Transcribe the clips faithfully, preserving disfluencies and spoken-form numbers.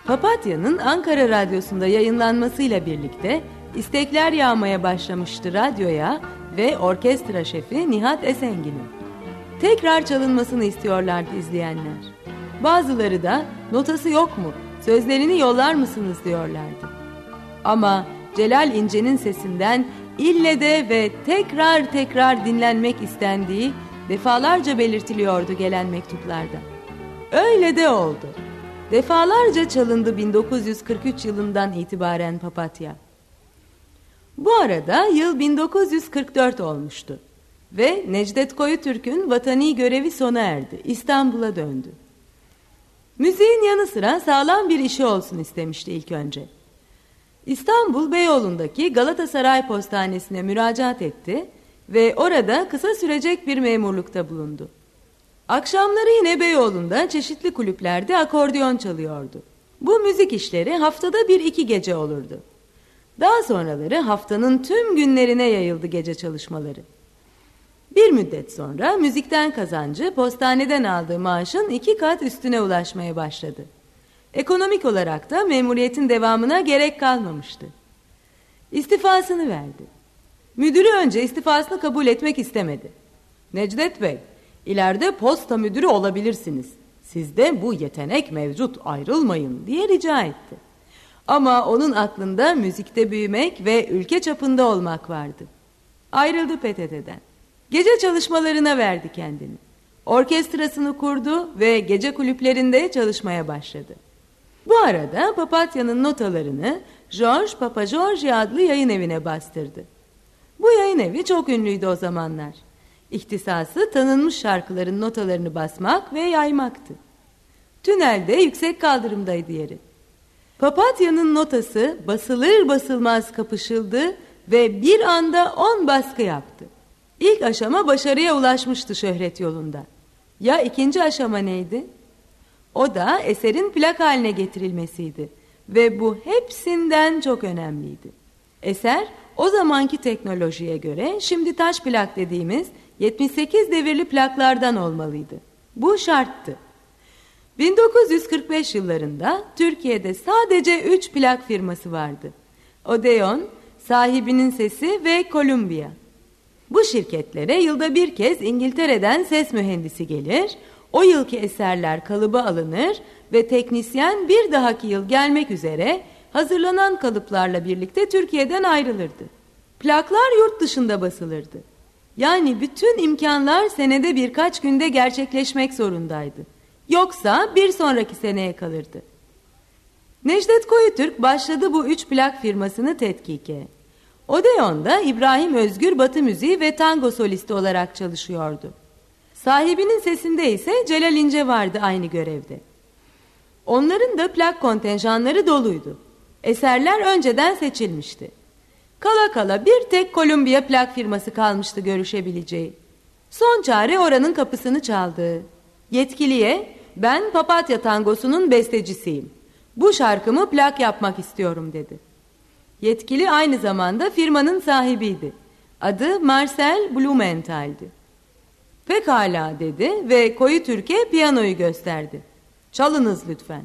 Papatya'nın Ankara Radyosu'nda yayınlanmasıyla birlikte istekler yağmaya başlamıştı radyoya ve orkestra şefi Nihat Esengin'in. Tekrar çalınmasını istiyorlardı izleyenler. Bazıları da notası yok mu, sözlerini yollar mısınız diyorlardı. Ama Celal İnce'nin sesinden ille de ve tekrar tekrar dinlenmek istendiği defalarca belirtiliyordu gelen mektuplarda. Öyle de oldu. Defalarca çalındı bin dokuz yüz kırk üç yılından itibaren Papatya. Bu arada yıl bin dokuz yüz kırk dört olmuştu ve Necdet Koyutürk'ün vatani görevi sona erdi. İstanbul'a döndü. Müziğin yanı sıra sağlam bir işi olsun istemişti ilk önce. İstanbul Beyoğlu'ndaki Galatasaray Postanesi'ne müracaat etti ve orada kısa sürecek bir memurlukta bulundu. Akşamları yine Beyoğlu'nda çeşitli kulüplerde akordeon çalıyordu. Bu müzik işleri haftada bir iki gece olurdu. Daha sonraları haftanın tüm günlerine yayıldı gece çalışmaları. Bir müddet sonra müzikten kazancı postaneden aldığı maaşın iki kat üstüne ulaşmaya başladı. Ekonomik olarak da memuriyetin devamına gerek kalmamıştı. İstifasını verdi. Müdürü önce istifasını kabul etmek istemedi. "Necdet Bey, ileride posta müdürü olabilirsiniz. Sizde bu yetenek mevcut, ayrılmayın" diye rica etti. Ama onun aklında müzikte büyümek ve ülke çapında olmak vardı. Ayrıldı P T T'den. Gece çalışmalarına verdi kendini. Orkestrasını kurdu ve gece kulüplerinde çalışmaya başladı. Bu arada Papatya'nın notalarını George Papageorgi adlı yayın evine bastırdı. Bu yayın evi çok ünlüydü o zamanlar. İhtisası tanınmış şarkıların notalarını basmak ve yaymaktı. Tünelde yüksek kaldırımdaydı yeri. Papatya'nın notası basılır basılmaz kapışıldı ve bir anda on baskı yaptı. İlk aşama başarıya ulaşmıştı şöhret yolunda. Ya ikinci aşama neydi? O da eserin plak haline getirilmesiydi ve bu hepsinden çok önemliydi. Eser o zamanki teknolojiye göre şimdi taş plak dediğimiz yetmiş sekiz devirli plaklardan olmalıydı. Bu şarttı. bin dokuz yüz kırk beş yıllarında Türkiye'de sadece üç plak firması vardı. Odeon, Sahibinin Sesi ve Columbia. Bu şirketlere yılda bir kez İngiltere'den ses mühendisi gelir, o yılki eserler kalıba alınır ve teknisyen bir dahaki yıl gelmek üzere hazırlanan kalıplarla birlikte Türkiye'den ayrılırdı. Plaklar yurt dışında basılırdı. Yani bütün imkanlar senede birkaç günde gerçekleşmek zorundaydı. Yoksa bir sonraki seneye kalırdı. Necdet Koyutürk başladı bu üç plak firmasını tetkike. Odeon'da İbrahim Özgür Batı müziği ve tango solisti olarak çalışıyordu. Sahibinin Sesinde ise Celal İnce vardı aynı görevde. Onların da plak kontenjanları doluydu. Eserler önceden seçilmişti. Kala kala bir tek Columbia plak firması kalmıştı görüşebileceği. Son çare oranın kapısını çaldı. Yetkiliye, "Ben Papatya tangosunun bestecisiyim. Bu şarkımı plak yapmak istiyorum" dedi. Yetkili aynı zamanda firmanın sahibiydi. Adı Marcel Blumenthal'di. "Pekala" dedi ve Koyutürk'e piyanoyu gösterdi. "Çalınız lütfen."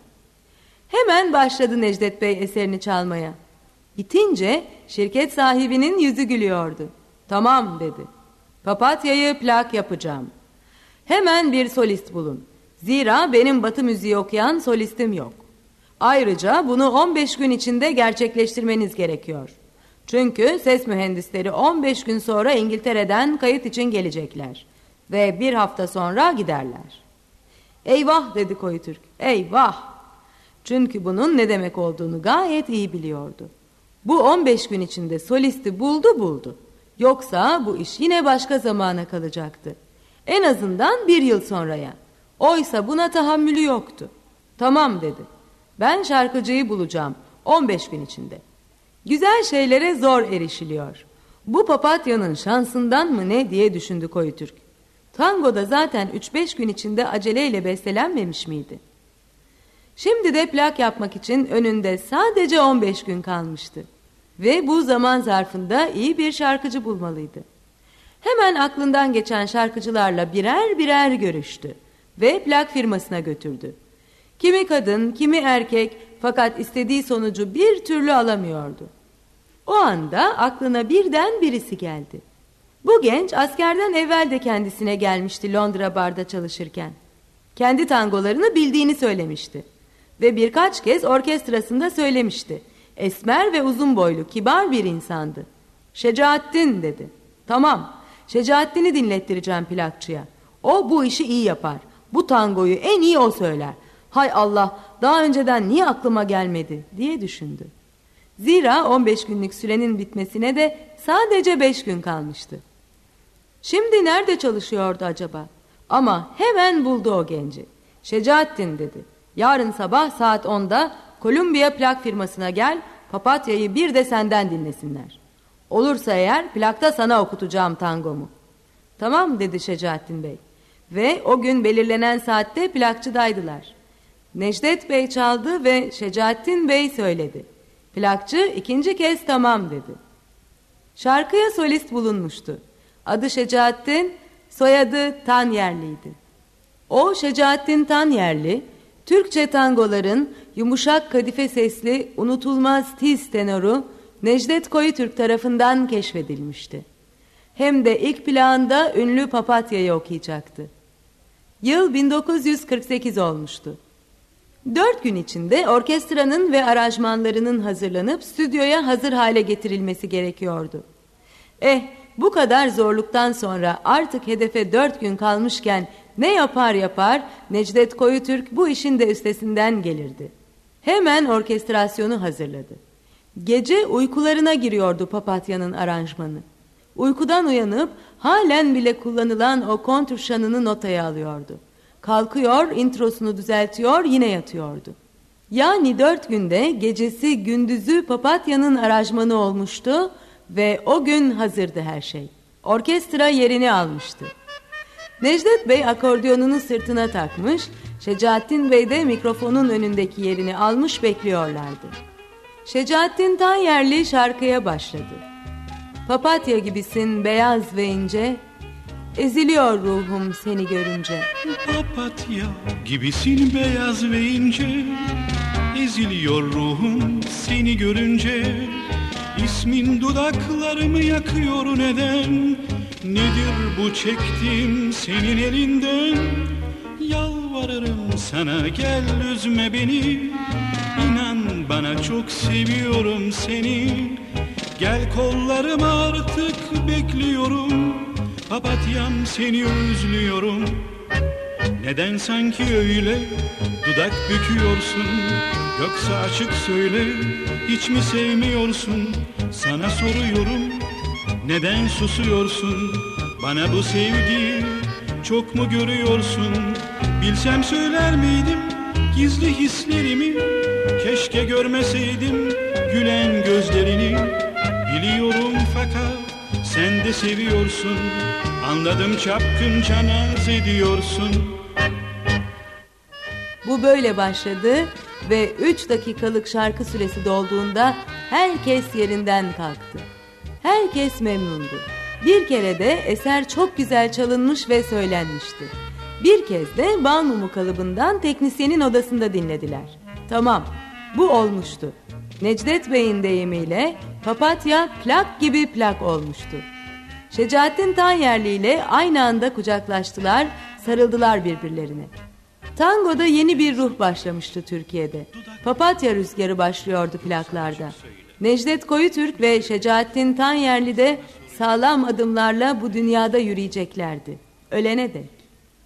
Hemen başladı Necdet Bey eserini çalmaya. Bitince şirket sahibinin yüzü gülüyordu. "Tamam" dedi. "Papatya'yı plak yapacağım. Hemen bir solist bulun. Zira benim Batı müziği okuyan solistim yok. Ayrıca bunu on beş gün içinde gerçekleştirmeniz gerekiyor. Çünkü ses mühendisleri on beş gün sonra İngiltere'den kayıt için gelecekler. Ve bir hafta sonra giderler." "Eyvah" dedi Koyutürk. "Eyvah." Çünkü bunun ne demek olduğunu gayet iyi biliyordu. Bu on beş gün içinde solisti buldu buldu. Yoksa bu iş yine başka zamana kalacaktı. En azından bir yıl sonraya. Oysa buna tahammülü yoktu. "Tamam" dedi. "Ben şarkıcıyı bulacağım on beş gün içinde." Güzel şeylere zor erişiliyor. Bu Papatya'nın şansından mı ne diye düşündü Koyutürk. Tango'da zaten üç beş gün içinde aceleyle bestelenmemiş miydi? Şimdi de plak yapmak için önünde sadece on beş gün kalmıştı. Ve bu zaman zarfında iyi bir şarkıcı bulmalıydı. Hemen aklından geçen şarkıcılarla birer birer görüştü ve plak firmasına götürdü. Kimi kadın, kimi erkek, Fakat istediği sonucu bir türlü alamıyordu. O anda aklına birden birisi geldi. Bu genç askerden evvel de kendisine gelmişti Londra barda çalışırken. Kendi tangolarını bildiğini söylemişti. Ve birkaç kez orkestrasında söylemişti. Esmer ve uzun boylu, kibar bir insandı. Şecaettin dedi. Tamam, Şecaettin'i dinlettireceğim plakçıya. O bu işi iyi yapar. Bu tangoyu en iyi o söyler. Hay Allah, daha önceden niye aklıma gelmedi diye düşündü. Zira on beş günlük sürenin bitmesine de sadece beş gün kalmıştı. Şimdi nerede çalışıyordu acaba? Ama hemen buldu o genci. Şecaettin dedi. Yarın sabah saat onda Columbia plak firmasına gel, Papatya'yı bir de senden dinlesinler. Olursa eğer plakta sana okutacağım tangomu. Tamam dedi Şecaettin Bey. Ve o gün belirlenen saatte plakçıdaydılar. Necdet Bey çaldı ve Şecaettin Bey söyledi. Plakçı ikinci kez tamam dedi. Şarkıya solist bulunmuştu. Adı Şecaettin, soyadı Tanyerli'ydi. O Şecaettin Tanyerli, Türkçe tangoların yumuşak kadife sesli unutulmaz tiz tenoru Necdet Koyutürk tarafından keşfedilmişti. Hem de ilk planda ünlü Papatya'yı okuyacaktı. Yıl bin dokuz yüz kırk sekiz olmuştu. Dört gün içinde orkestranın ve aranjmanlarının hazırlanıp stüdyoya hazır hale getirilmesi gerekiyordu. Eh, bu kadar zorluktan sonra artık hedefe dört gün kalmışken ne yapar yapar Necdet Koyutürk bu işin de üstesinden gelirdi. Hemen orkestrasyonu hazırladı. Gece uykularına giriyordu Papatya'nın aranjmanı. Uykudan uyanıp halen bile kullanılan o kontur şanını notaya alıyordu. Kalkıyor, introsunu düzeltiyor, yine yatıyordu. Yani dört günde gecesi gündüzü Papatya'nın aranjmanı olmuştu ve o gün hazırdı her şey. Orkestra yerini almıştı. Necdet Bey akordiyonunu sırtına takmış, Şecaettin Bey de mikrofonun önündeki yerini almış bekliyorlardı. Şecaettin Tanyerli şarkıya başladı. Papatya gibisin beyaz ve ince, eziliyor ruhum seni görünce. Papatya gibisin beyaz ve ince, eziliyor ruhum seni görünce. İsmin dudaklarımı yakıyor neden? Nedir bu çektiğim senin elinden? Yalvarırım sana gel üzme beni, İnan bana çok seviyorum seni. Gel kollarıma artık bekliyorum, Papatyam seni özlüyorum. Neden sanki öyle dudak büküyorsun? Yoksa açık söyle, hiç mi sevmiyorsun? Sana soruyorum, neden susuyorsun? Bana bu sevgiyi çok mu görüyorsun? Bilsem söyler miydim gizli hislerimi? Keşke görmeseydim gülen gözlerini. Biliyorum fakat sen de seviyorsun. Anladım çapkınca naz ediyorsun. Bu böyle başladı ve üç dakikalık şarkı süresi dolduğunda herkes yerinden kalktı. Herkes memnundu. Bir kere de eser çok güzel çalınmış ve söylenmişti. Bir kez de bal mumu kalıbından teknisyenin odasında dinlediler. Tamam, bu olmuştu. Necdet Bey'in deyimiyle Papatya plak gibi plak olmuştu. Şecaettin Tanyerli ile aynı anda kucaklaştılar, sarıldılar birbirlerine. Tangoda yeni bir ruh başlamıştı Türkiye'de. Papatya rüzgarı başlıyordu plaklarda. Necdet Koyutürk ve Şecaettin Tanyerli de sağlam adımlarla bu dünyada yürüyeceklerdi. Ölene dek.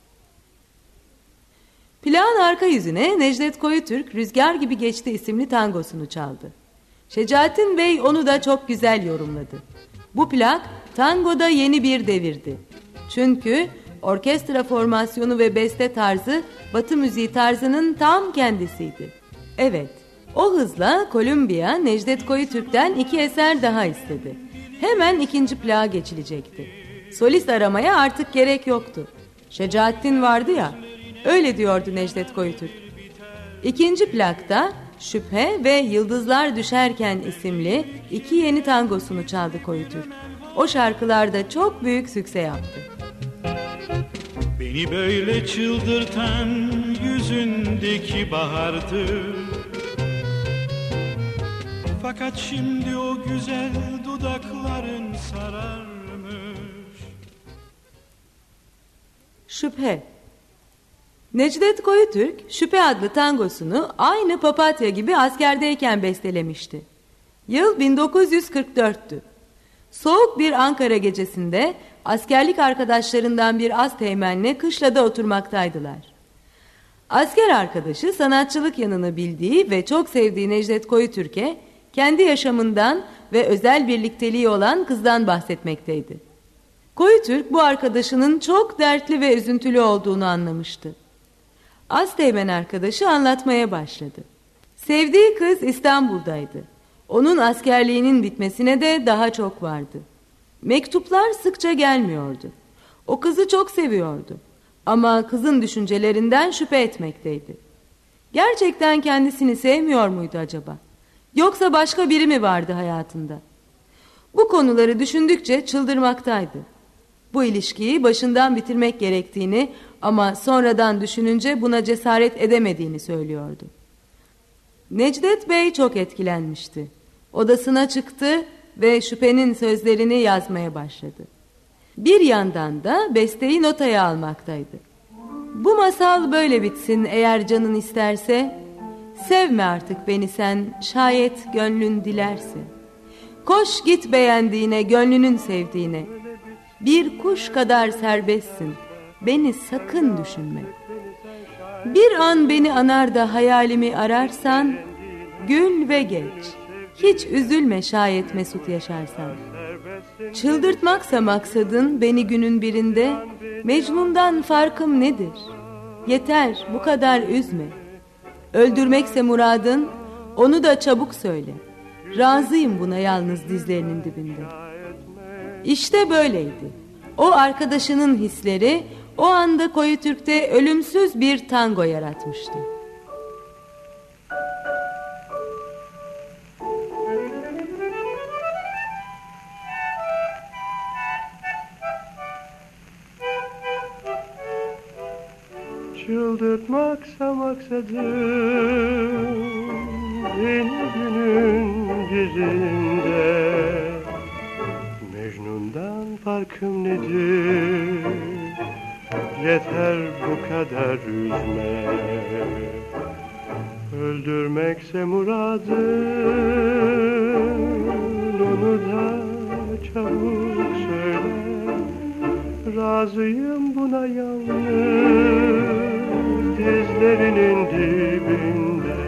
Plağın arka yüzüne Necdet Koyutürk Rüzgar Gibi Geçti isimli tangosunu çaldı. Şecaettin Bey onu da çok güzel yorumladı. Bu plak tangoda yeni bir devirdi. Çünkü orkestra formasyonu ve beste tarzı Batı müziği tarzının tam kendisiydi. Evet, o hızla Columbia Necdet Koyutürk'ten iki eser daha istedi. Hemen ikinci plağa geçilecekti. Solist aramaya artık gerek yoktu. Şecaettin vardı ya, öyle diyordu Necdet Koyutürk. İkinci plakta Şüphe ve Yıldızlar Düşerken isimli iki yeni tangosunu çaldı Koyutürk. O şarkılarda çok büyük sükse yaptı. Beni böyle çıldırtan yüzündeki bahardı, Fakat şimdi o güzel dudakların sararmış. Şüphe. Necdet Koyutürk, Şüphe adlı tangosunu aynı Papatya gibi askerdeyken bestelemişti. Yıl bin dokuz yüz kırk dörttü. Soğuk bir Ankara gecesinde askerlik arkadaşlarından bir asteğmenle kışlada oturmaktaydılar. Asker arkadaşı sanatçılık yanını bildiği ve çok sevdiği Necdet Koyutürk'e kendi yaşamından ve özel birlikteliği olan kızdan bahsetmekteydi. Koyutürk bu arkadaşının çok dertli ve üzüntülü olduğunu anlamıştı. Asteğmen arkadaşı anlatmaya başladı. Sevdiği kız İstanbul'daydı. Onun askerliğinin bitmesine de daha çok vardı. Mektuplar sıkça gelmiyordu. O kızı çok seviyordu. Ama kızın düşüncelerinden şüphe etmekteydi. Gerçekten kendisini sevmiyor muydu acaba? Yoksa başka biri mi vardı hayatında? Bu konuları düşündükçe çıldırmaktaydı. Bu ilişkiyi başından bitirmek gerektiğini ama sonradan düşününce buna cesaret edemediğini söylüyordu. Necdet Bey çok etkilenmişti. Odasına çıktı ve şüphenin sözlerini yazmaya başladı. Bir yandan da besteyi notaya almaktaydı. Bu masal böyle bitsin eğer canın isterse. Sevme artık beni sen, şayet gönlün dilerse. Koş git beğendiğine, gönlünün sevdiğine. Bir kuş kadar serbestsin, beni sakın düşünme. Bir an beni anar da hayalimi ararsan, gül ve geç. Hiç üzülme şayet mesut yaşarsan. Çıldırtmaksa maksadın beni günün birinde, Mecnun'dan farkım nedir? Yeter bu kadar üzme. Öldürmekse muradın, onu da çabuk söyle. Razıyım buna yalnız dizlerinin dibinde. İşte böyleydi. O arkadaşının hisleri o anda Koyutürk'te ölümsüz bir tango yaratmıştı. Çıldırtmaksa maksadım beni günün birinde, Mecnun'dan farkım nedir? Yeter bu kadar üzme. Öldürmekse muradın, onu da çabuk söyle. Razıyım buna yalnız dizlerinin dibinde.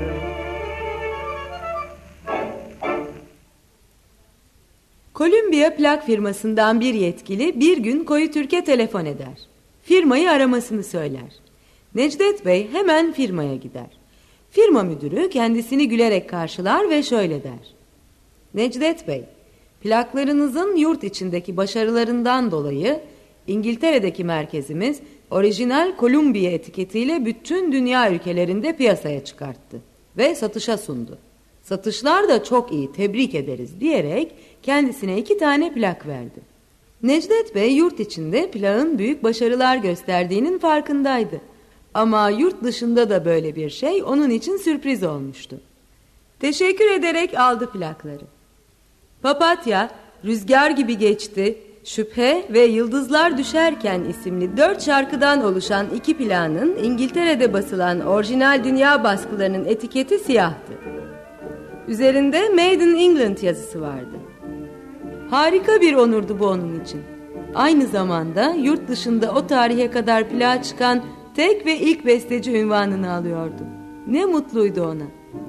Columbia plak firmasından bir yetkili bir gün Koyutürk'e telefon eder. Firmayı aramasını söyler. Necdet Bey hemen firmaya gider. Firma müdürü kendisini gülerek karşılar ve şöyle der. Necdet Bey, plaklarınızın yurt içindeki başarılarından dolayı İngiltere'deki merkezimiz orijinal Columbia etiketiyle bütün dünya ülkelerinde piyasaya çıkarttı ve satışa sundu. Satışlar da çok iyi, tebrik ederiz diyerek kendisine iki tane plak verdi. Necdet Bey yurt içinde plağın büyük başarılar gösterdiğinin farkındaydı. Ama yurt dışında da böyle bir şey onun için sürpriz olmuştu. Teşekkür ederek aldı plakları. Papatya, Rüzgar gibi geçti, Şüphe ve Yıldızlar Düşerken isimli dört şarkıdan oluşan iki plağın İngiltere'de basılan orijinal dünya baskılarının etiketi siyahtı. Üzerinde Made in England yazısı vardı. Harika bir onurdu bu onun için. Aynı zamanda yurt dışında o tarihe kadar plağa çıkan tek ve ilk besteci unvanını alıyordu. Ne mutluydu ona.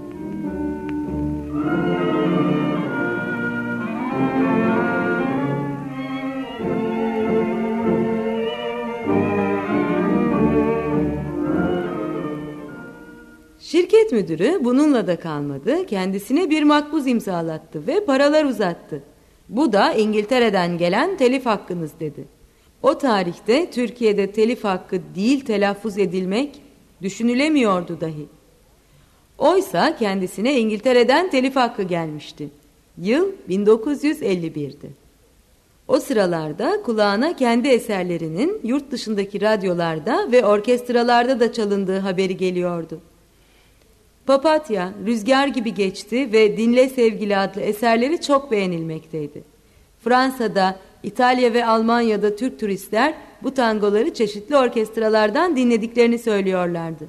Şirket müdürü bununla da kalmadı, kendisine bir makbuz imzalattı ve paralar uzattı. Bu da İngiltere'den gelen telif hakkınız dedi. O tarihte Türkiye'de telif hakkı değil telaffuz edilmek düşünülemiyordu dahi. Oysa kendisine İngiltere'den telif hakkı gelmişti. Yıl bin dokuz yüz elli bir'di. O sıralarda kulağına kendi eserlerinin yurt dışındaki radyolarda ve orkestralarda da çalındığı haberi geliyordu. Papatya, Rüzgar Gibi Geçti ve Dinle Sevgili adlı eserleri çok beğenilmekteydi. Fransa'da, İtalya ve Almanya'da Türk turistler bu tangoları çeşitli orkestralardan dinlediklerini söylüyorlardı.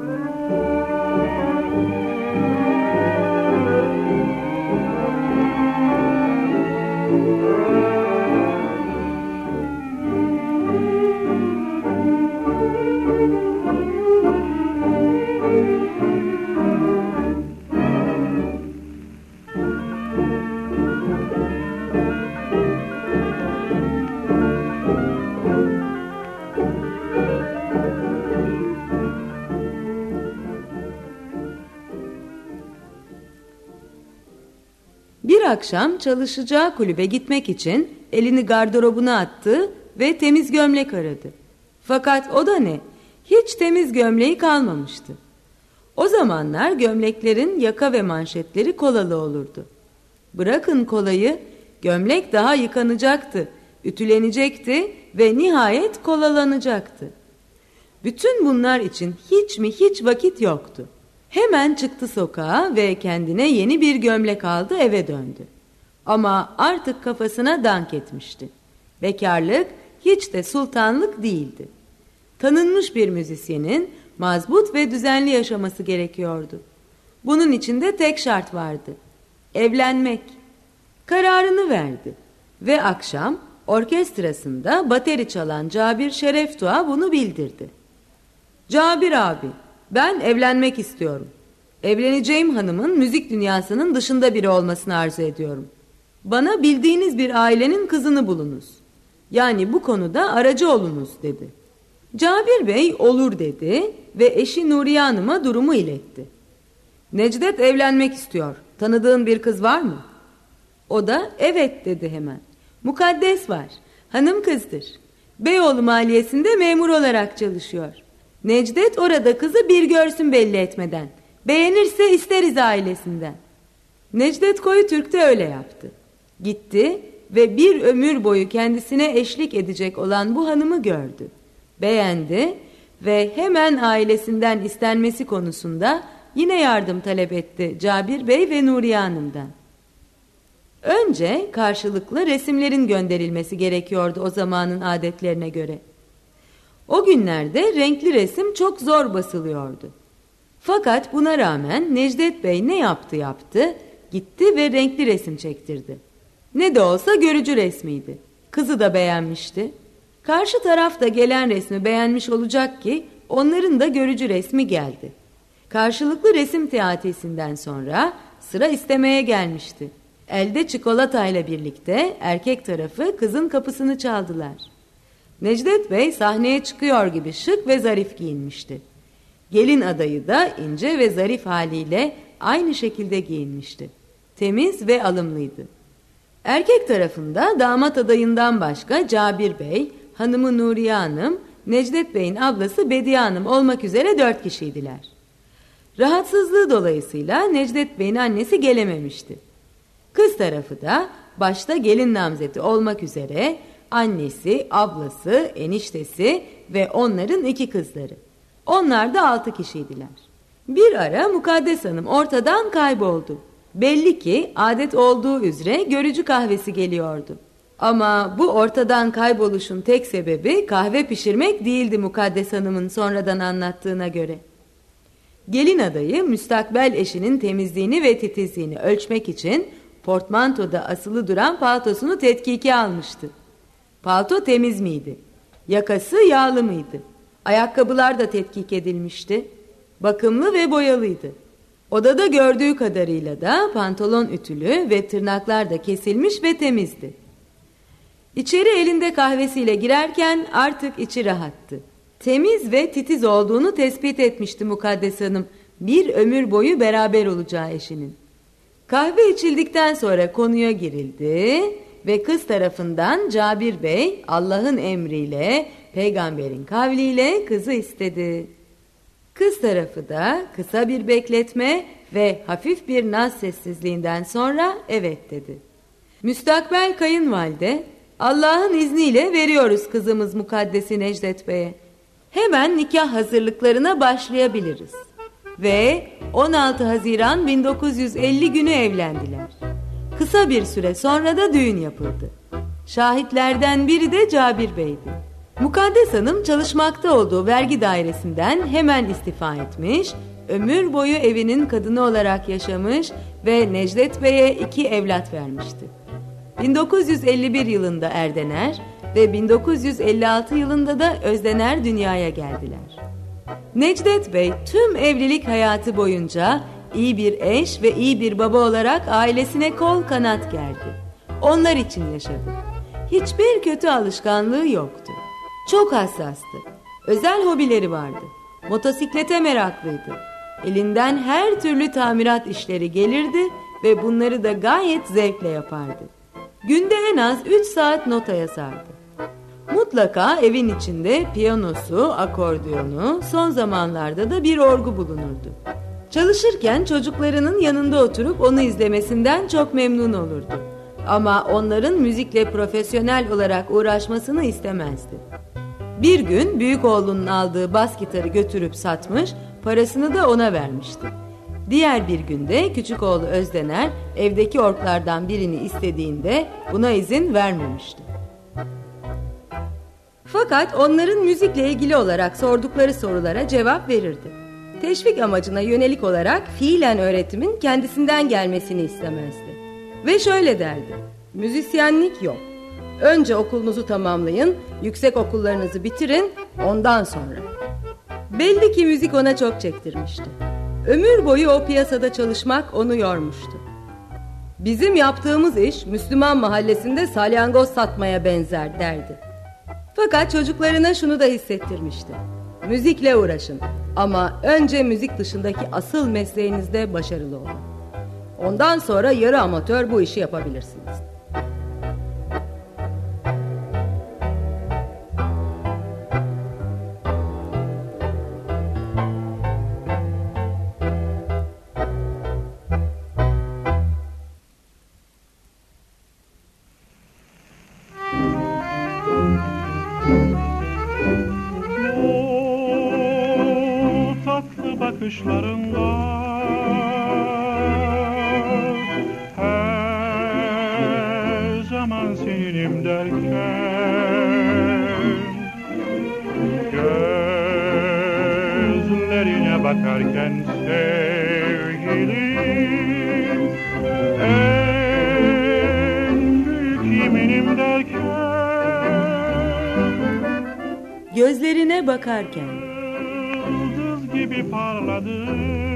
Bir akşam çalışacağı kulübe gitmek için elini gardırobuna attı ve temiz gömlek aradı. Fakat o da ne? Hiç temiz gömleği kalmamıştı. O zamanlar gömleklerin yaka ve manşetleri kolalı olurdu. Bırakın kolayı, gömlek daha yıkanacaktı, ütülenecekti ve nihayet kolalanacaktı. Bütün bunlar için hiç mi hiç vakit yoktu. Hemen çıktı sokağa ve kendine yeni bir gömlek aldı, eve döndü. Ama artık kafasına dank etmişti. Bekarlık hiç de sultanlık değildi. Tanınmış bir müzisyenin mazbut ve düzenli yaşaması gerekiyordu. Bunun için de tek şart vardı: evlenmek. Kararını verdi ve akşam orkestrasında bateri çalan Cabir Şereftuğ'a bunu bildirdi. "Cabir abi, ben evlenmek istiyorum. Evleneceğim hanımın müzik dünyasının dışında biri olmasını arzu ediyorum. Bana bildiğiniz bir ailenin kızını bulunuz. Yani bu konuda aracı olunuz," dedi. Cabir Bey olur dedi ve eşi Nuriye Hanım'a durumu iletti. "Necdet evlenmek istiyor. Tanıdığın bir kız var mı?" O da evet dedi hemen. "Mukaddes var. Hanım kızdır. Beyoğlu Maliyesi'nde memur olarak çalışıyor. Necdet orada kızı bir görsün belli etmeden. Beğenirse isteriz ailesinden." Necdet Koyutürk de öyle yaptı. Gitti ve bir ömür boyu kendisine eşlik edecek olan bu hanımı gördü. Beğendi ve hemen ailesinden istenmesi konusunda yine yardım talep etti Cabir Bey ve Nuriye Hanım'dan. Önce karşılıklı resimlerin gönderilmesi gerekiyordu o zamanın adetlerine göre. O günlerde renkli resim çok zor basılıyordu. Fakat buna rağmen Necdet Bey ne yaptı yaptı, gitti ve renkli resim çektirdi. Ne de olsa görücü resmiydi. Kızı da beğenmişti. Karşı taraf da gelen resmi beğenmiş olacak ki onların da görücü resmi geldi. Karşılıklı resim teatisinden sonra sıra istemeye gelmişti. Elde çikolatayla birlikte erkek tarafı kızın kapısını çaldılar. Necdet Bey sahneye çıkıyor gibi şık ve zarif giyinmişti. Gelin adayı da ince ve zarif haliyle aynı şekilde giyinmişti. Temiz ve alımlıydı. Erkek tarafında damat adayından başka Cabir Bey, hanımı Nuriye Hanım, Necdet Bey'in ablası Bediye Hanım olmak üzere dört kişiydiler. Rahatsızlığı dolayısıyla Necdet Bey'in annesi gelememişti. Kız tarafı da başta gelin namzeti olmak üzere annesi, ablası, eniştesi ve onların iki kızları. Onlar da altı kişiydiler. Bir ara Mukaddes Hanım ortadan kayboldu. Belli ki adet olduğu üzere görücü kahvesi geliyordu. Ama bu ortadan kayboluşun tek sebebi kahve pişirmek değildi Mukaddes Hanım'ın sonradan anlattığına göre. Gelin adayı müstakbel eşinin temizliğini ve titizliğini ölçmek için portmantoda asılı duran paltosunu tetkike almıştı. Palto temiz miydi? Yakası yağlı mıydı? Ayakkabılar da tetkik edilmişti. Bakımlı ve boyalıydı. Odada gördüğü kadarıyla da pantolon ütülü ve tırnaklar da kesilmiş ve temizdi. İçeri elinde kahvesiyle girerken artık içi rahattı. Temiz ve titiz olduğunu tespit etmişti Mukaddes Hanım, bir ömür boyu beraber olacağı eşinin. Kahve içildikten sonra konuya girildi ve kız tarafından Cabir Bey Allah'ın emriyle, peygamberin kavliyle kızı istedi. Kız tarafı da kısa bir bekletme ve hafif bir naz sessizliğinden sonra evet dedi. Müstakbel kayınvalide, "Allah'ın izniyle veriyoruz kızımız Mukaddes'i Necdet Bey'e. Hemen nikah hazırlıklarına başlayabiliriz." Ve on altı Haziran bin dokuz yüz elli günü evlendiler. Kısa bir süre sonra da düğün yapıldı. Şahitlerden biri de Cabir Bey'di. Mukaddes Hanım çalışmakta olduğu vergi dairesinden hemen istifa etmiş, ömür boyu evinin kadını olarak yaşamış ve Necdet Bey'e iki evlat vermişti. bin dokuz yüz elli bir yılında Erdener ve bin dokuz yüz elli altı yılında da Özdener dünyaya geldiler. Necdet Bey tüm evlilik hayatı boyunca iyi bir eş ve iyi bir baba olarak ailesine kol kanat gerdi. Onlar için yaşadı. Hiçbir kötü alışkanlığı yoktu. Çok hassastı. Özel hobileri vardı. Motosiklete meraklıydı. Elinden her türlü tamirat işleri gelirdi ve bunları da gayet zevkle yapardı. Günde en az üç saat nota yazardı. Mutlaka evin içinde piyanosu, akordiyonu, son zamanlarda da bir orgu bulunurdu. Çalışırken çocuklarının yanında oturup onu izlemesinden çok memnun olurdu. Ama onların müzikle profesyonel olarak uğraşmasını istemezdi. Bir gün büyük oğlunun aldığı bas gitarı götürüp satmış, parasını da ona vermişti. Diğer bir günde küçük oğlu Özdener evdeki orklardan birini istediğinde buna izin vermemişti. Fakat onların müzikle ilgili olarak sordukları sorulara cevap verirdi. Teşvik amacına yönelik olarak fiilen öğretimin kendisinden gelmesini istemezdi. Ve şöyle derdi: müzisyenlik yok. Önce okulunuzu tamamlayın, yüksek okullarınızı bitirin, ondan sonra. Belli ki müzik ona çok çektirmişti. Ömür boyu o piyasada çalışmak onu yormuştu. Bizim yaptığımız iş Müslüman mahallesinde salyangoz satmaya benzer derdi. Fakat çocuklarına şunu da hissettirmişti: müzikle uğraşın ama önce müzik dışındaki asıl mesleğinizde başarılı olun. Ondan sonra yarı amatör bu işi yapabilirsiniz. Bakışlarında her zaman seninim derken, gözlerine bakarken sevgilim, en büyük yeminim derken, gözlerine bakarken gibi parladı.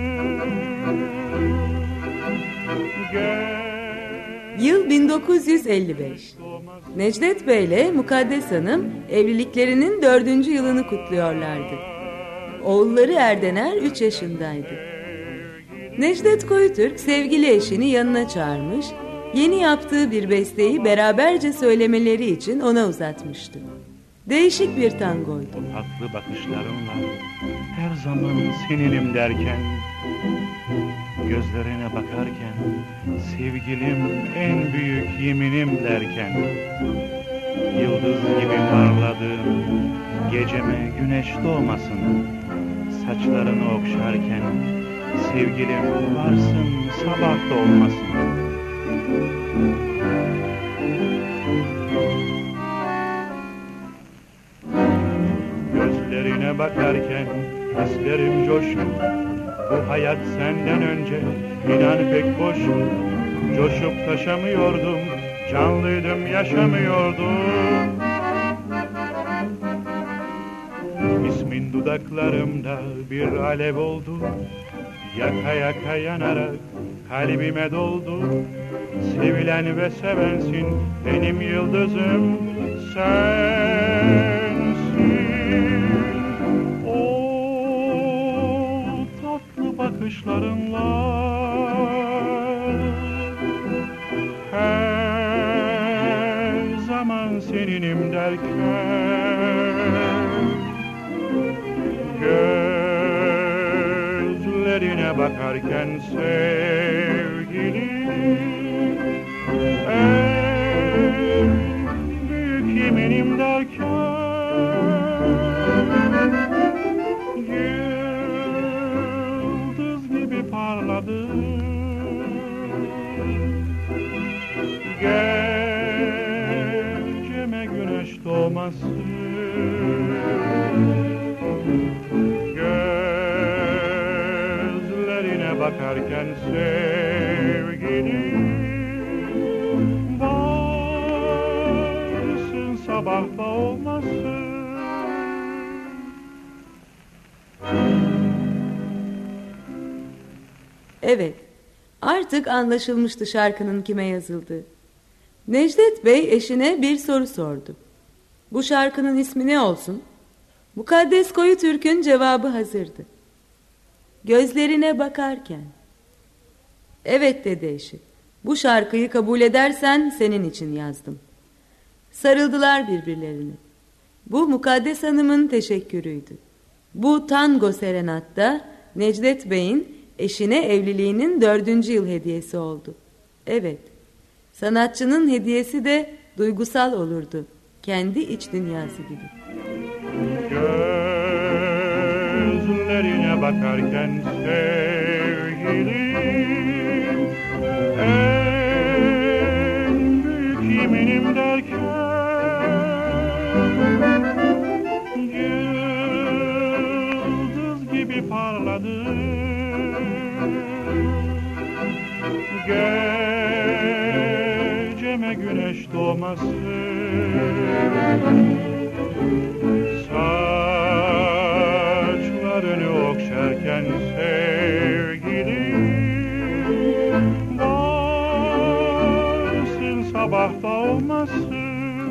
Yıl bin dokuz yüz elli beş. Necdet Bey ile Mukaddes Hanım evliliklerinin dördüncü yılını kutluyorlardı. Oğulları Erdener üç yaşındaydı. Necdet Koyutürk sevgili eşini yanına çağırmış, yeni yaptığı bir besteyi beraberce söylemeleri için ona uzatmıştı. Değişik bir tangoydu. Haklı bakışlarınla her zaman seninim derken, gözlerine bakarken sevgilim en büyük yeminim derken, yıldız gibi parladığım geceme güneş doğmasın, saçlarını okşarken sevgilim varsın sabah da olmasın. Gözlerine bakarken hislerim coşur, bu hayat senden önce inan pek boş. Coşup taşamıyordum, canlıydım yaşamıyordum. İsmin dudaklarımda bir alev oldu, yaka yaka yanarak kalbime doldu. Sevilen ve sevensin, benim yıldızım sensin. O tatlı bakışlarınla her zaman seninim derken, gözlerine bakarken sevgilim, en büyük yeminim derken, yıldız gibi bakarken sevgilim, varsın sabahta olmasın. Evet, artık anlaşılmıştı şarkının kime yazıldığı. Necdet Bey eşine bir soru sordu. Bu şarkının ismi ne olsun? Mukaddes Koyu Türk'ün cevabı hazırdı. Gözlerine bakarken. Evet dedi eşi. Bu şarkıyı kabul edersen senin için yazdım. Sarıldılar birbirlerine. Bu Mukaddes Hanım'ın teşekkürüydü. Bu tango serenatta Necdet Bey'in eşine evliliğinin dördüncü yıl hediyesi oldu. Evet, sanatçının hediyesi de duygusal olurdu. Kendi iç dünyası gibi. Gözlerine bakarken sevgilim, en büyük yeminim derken, yıldız gibi parladı. Geceme güneş doğmasın, saçlarını okşarken sevgilim, varsın sabahta olmasın.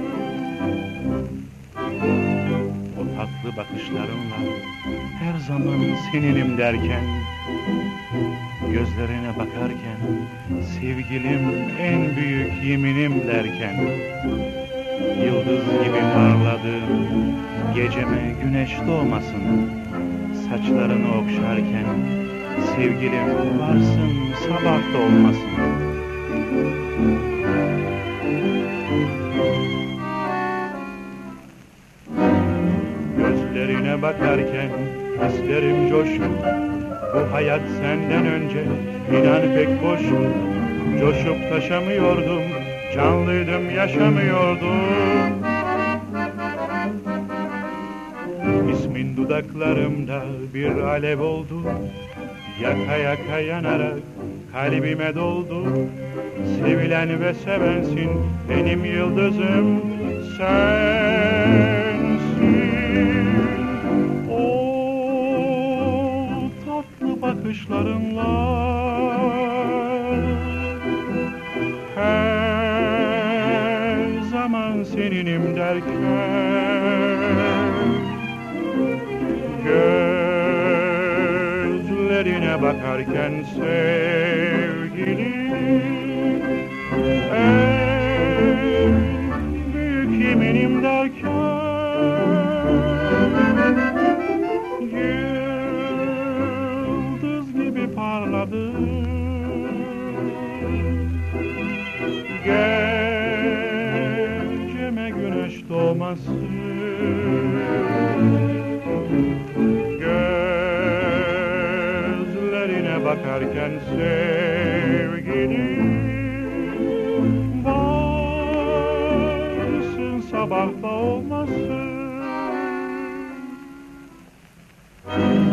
O tatlı bakışlarınla her zaman seninim derken, gözlerine bakarken sevgilim en büyük yeminim derken, yıldız gibi parladığım geceme güneş doğmasın, saçlarını okşarken sevgilim varsın sabahta olmasın. Gözlerine bakarken hislerim coşup, bu hayat senden önce inan pek boş. Coşup taşamıyordum, canlıydım yaşamıyordum. İsmin dudaklarımda bir alev oldu, yaka yaka yanarak kalbime doldu. Sevilen ve sevensin, benim yıldızım sensin. Bakışlarınla her zaman seninim derken, gözlerine bakarken sevgilim, en büyük yeminim derken, parladı. Geceme güneş doğmasın, gözlerine bakarken sevgilim, varsın sabahta olmasın.